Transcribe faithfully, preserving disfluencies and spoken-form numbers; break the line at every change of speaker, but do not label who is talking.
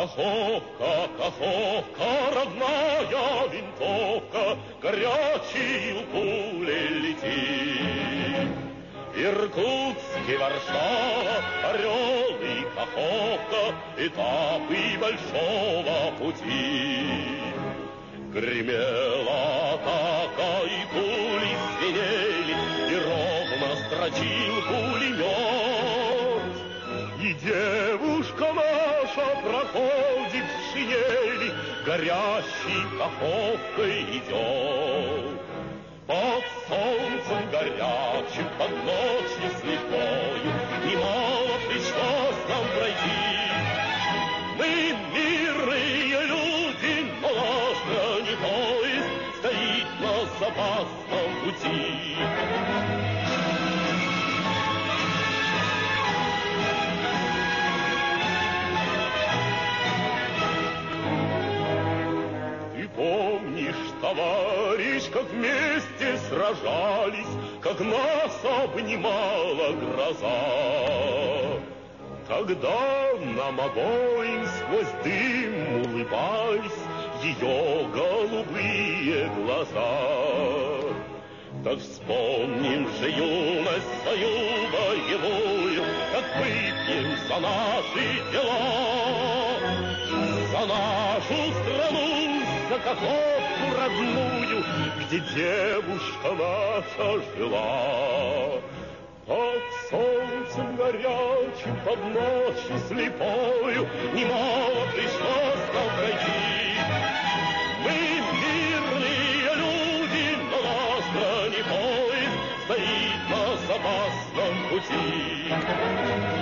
Каховка, Каховка, родная винтовка, горячей пулей летит. Иркутск и Варшава, Орел и Каховка, этапы большого пути. Гремела атака, и пули звенели, и ровно строчил пулемет. И девушка наша проходит в шинели, горящей Каховкой идет. Под солнцем горячим, под ночью слепою, немало пришлось нам пройти. Мы мирные люди, но наш бронепоезд стоит на опасном пути. Помнишь, товарищ, как вместе сражались, как нас обнимала гроза? Тогда нам обоим сквозь дым улыбались ее голубые глаза. Так вспомним же юность свою боевую, как выпьем за наши дела, за нашу страну, за Каховку родную, где девушка наша жила. Под солнцем горячим, под ночью слепою, немало пришлось нам пройти. Мы мирные люди, но наш бронепоезд стоит на опасном пути.